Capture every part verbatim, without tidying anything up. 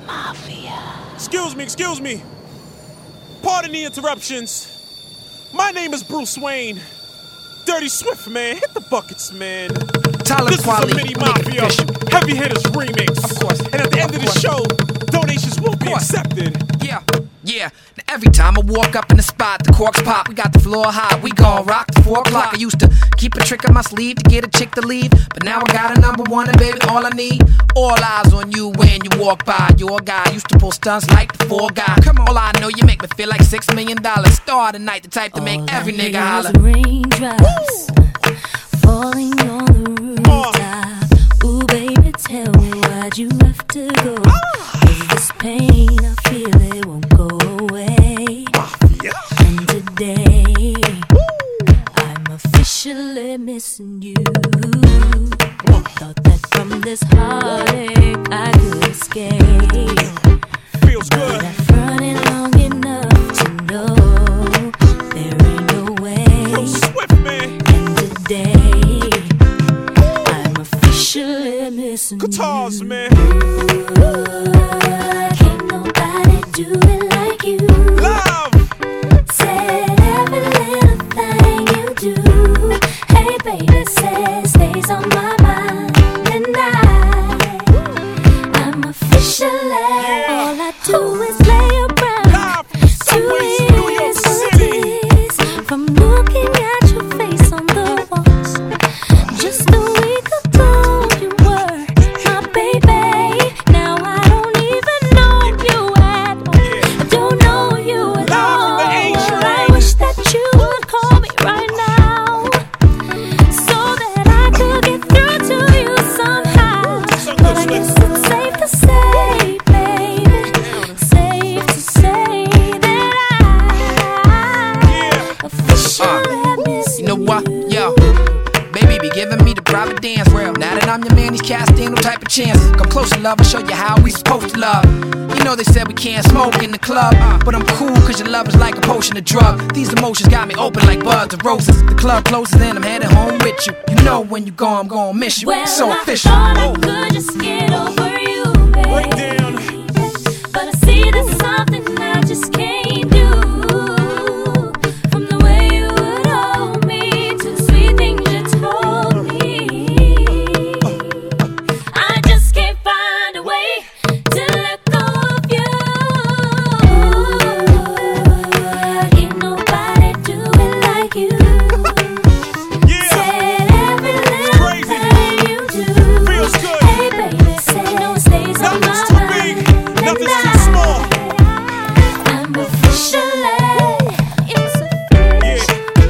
Mafia. Excuse me, excuse me. Pardon the interruptions. My name is Bruce Wayne. Dirty Swift, man. Hit the buckets, man. Tyler This Quali, is a Mini Mafia Heavy Hitters remix. Of course. And at the end of, Of the course. show, donations will be accepted. Yeah, yeah. Now every time I walk up in the spot, the corks pop. We got the floor hot. We gon' rock to four o'clock. I used to keep a trick up my sleeve to get a chick to leave, but now I got a number one, and baby, all I need. All eyes on you when you walk by. Your guy used to pull stunts like the four guy. Come on, all I know, you make me feel like six million dollars. Star tonight, the type to make All every I nigga hear holler. is raindrops falling on the rooftop. Ooh, baby, tell me why'd you have to go? Is this pain I feel it won't go away? And today I'm officially missing you. Thought that from this heartache I could escape. Feels But good. I've run it long enough to know there ain't no way. Yo, Swift, man. And today I'm officially missing Guitars, you. man. Ooh, can't nobody do it like you. Love. Said every little thing you do. Hey baby, says stays on my mind. And I, I'm officially all I do is lay around. Live from Subways, New York City. From looking at your face on the walls. Just a week ago you were my baby. Now I don't even know you at all. I don't know you at Live from all. the A train. I wish that you would call me right now, so that I could get through to you somehow. So But I good, guess Swift. it's safe to say, baby, safe to say that I Yeah. officially miss You know what? Yo, baby be giving me the private dance. Well, now that I'm your man, these cats ain't no type of chance. Come closer, love, I'll show you how we supposed to love. You know they said we can't smoke in the club, but I'm cool cause your love is like a potion of drug. These emotions got me open like buds of roses. The club closes and I'm headed home with you. You know when you go, I'm gonna miss you. Well, So I official. thought I could just get over you, baby. Break down. But I see there's something I just can't do. From the way you would hold me to the sweet things you told me, I just can't find a way to let go of you. Ain't nobody do it like you. Yeah. Said every little Crazy. thing you do. Feels good. Hey baby, say no stays on my Nothing's too mind. big. Nothing's And too small. I'm officially insufficient. Yeah.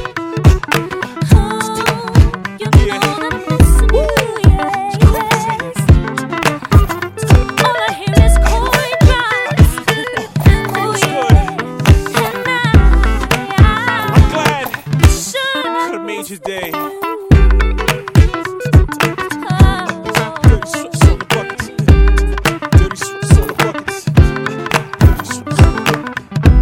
Oh, you know that I'm missing you, yeah, yes. All I hear is coin drops. Oh yeah, and I, I'm glad. I should Could've made your day. Oh. Dirty Swift, on the buckets. Dirty Swift, on the buckets. Dirty Swift.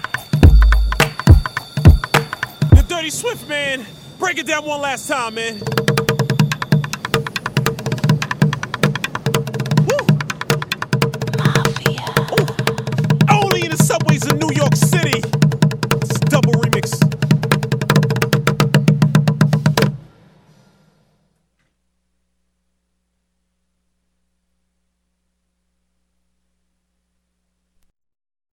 The Dirty Swift, man. Break it down one last time, man.